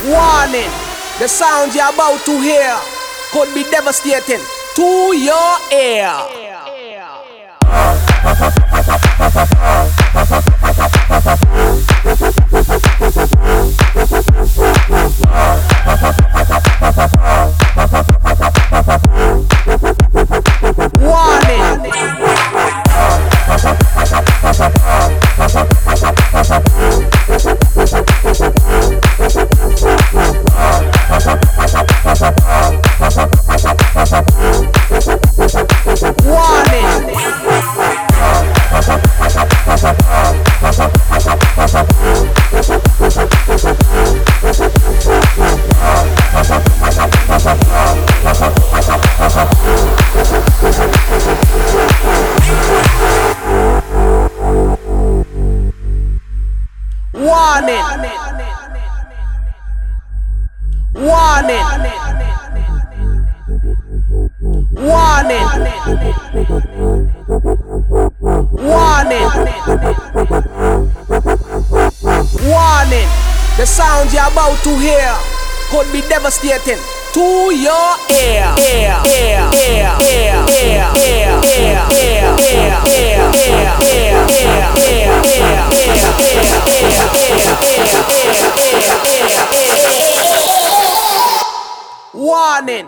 Warning, the sound you're about to hear could be devastating to your ear. Warning. Warning. Warning. Warning. Warning. Warning. The sound you're about to hear could be devastating to your ear. Warning.